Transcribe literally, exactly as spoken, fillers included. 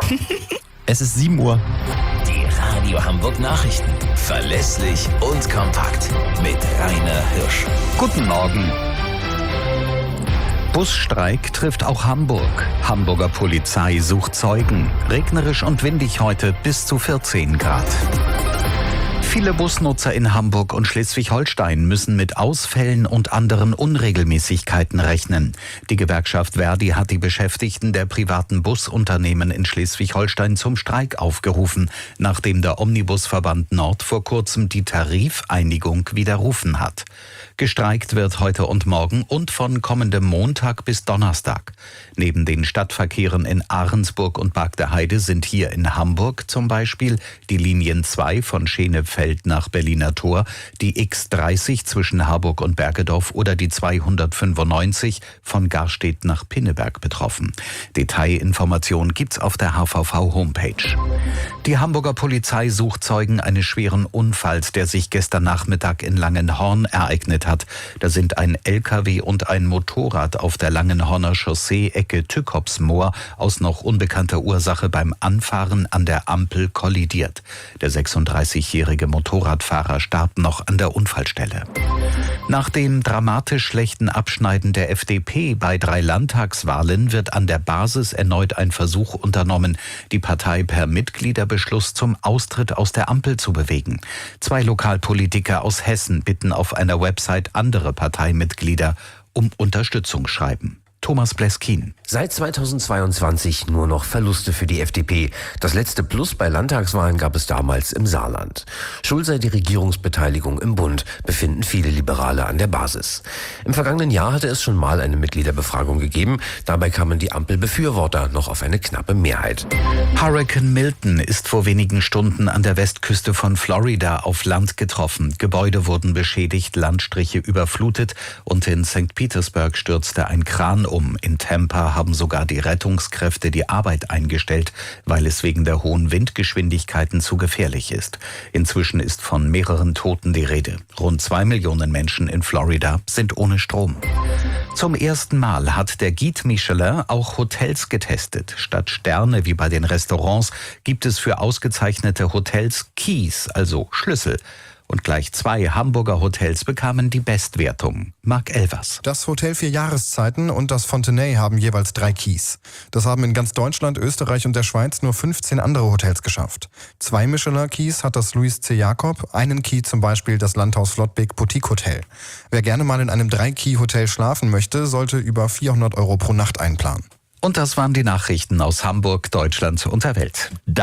Es ist sieben Uhr. Die Radio Hamburg Nachrichten. Verlässlich und kompakt. Mit Rainer Hirsch. Guten Morgen. Busstreik trifft auch Hamburg. Hamburger Polizei sucht Zeugen. Regnerisch und windig heute bis zu vierzehn Grad. Viele Busnutzer in Hamburg und Schleswig-Holstein müssen mit Ausfällen und anderen Unregelmäßigkeiten rechnen. Die Gewerkschaft Verdi hat die Beschäftigten der privaten Busunternehmen in Schleswig-Holstein zum Streik aufgerufen, nachdem der Omnibusverband Nord vor kurzem die Tarifeinigung widerrufen hat. Gestreikt wird heute und morgen und von kommendem Montag bis Donnerstag. Neben den Stadtverkehren in Ahrensburg und Bargteheide sind hier in Hamburg zum Beispiel die Linien zwei von Schenefeld nach Berliner Tor, die X dreißig zwischen Harburg und Bergedorf oder die zweihundertfünfundneunzig von Garstedt nach Pinneberg betroffen. Detailinformationen gibt's auf der H V V-Homepage. Die Hamburger Polizei sucht Zeugen eines schweren Unfalls, der sich gestern Nachmittag in Langenhorn ereignet hat. Da sind ein L K W und ein Motorrad auf der Langenhorner Chaussee Ecke Tückopsmoor aus noch unbekannter Ursache beim Anfahren an der Ampel kollidiert. Der sechsunddreißigjährige Motorradfahrer starb noch an der Unfallstelle. Nach dem dramatisch schlechten Abschneiden der F D P bei drei Landtagswahlen wird an der Basis erneut ein Versuch unternommen, die Partei per Mitgliederbeschluss zum Austritt aus der Ampel zu bewegen. Zwei Lokalpolitiker aus Hessen bitten auf einer Website andere Parteimitglieder um Unterstützung schreiben. Thomas Bleskin. Seit zweitausendzweiundzwanzig nur noch Verluste für die F D P. Das letzte Plus bei Landtagswahlen gab es damals im Saarland. Schuld sei die Regierungsbeteiligung im Bund, befinden viele Liberale an der Basis. Im vergangenen Jahr hatte es schon mal eine Mitgliederbefragung gegeben. Dabei kamen die Ampelbefürworter noch auf eine knappe Mehrheit. Hurrikan Milton ist vor wenigen Stunden an der Westküste von Florida auf Land getroffen. Gebäude wurden beschädigt, Landstriche überflutet und in Sankt Petersburg stürzte ein Kran um. In Tampa haben sogar die Rettungskräfte die Arbeit eingestellt, weil es wegen der hohen Windgeschwindigkeiten zu gefährlich ist. Inzwischen ist von mehreren Toten die Rede. Rund zwei Millionen Menschen in Florida sind ohne Strom. Zum ersten Mal hat der Guide Michelin auch Hotels getestet. Statt Sterne wie bei den Restaurants gibt es für ausgezeichnete Hotels Keys, also Schlüssel. Und gleich zwei Hamburger Hotels bekamen die Bestwertung. Marc Elvers. Das Hotel Vier Jahreszeiten und das Fontenay haben jeweils drei Keys. Das haben in ganz Deutschland, Österreich und der Schweiz nur fünfzehn andere Hotels geschafft. Zwei Michelin-Keys hat das Louis C. Jakob, einen Key zum Beispiel das Landhaus Flottbek Boutique Hotel. Wer gerne mal in einem Drei-Key-Hotel schlafen möchte, sollte über vierhundert Euro pro Nacht einplanen. Und das waren die Nachrichten aus Hamburg, Deutschland und der Welt.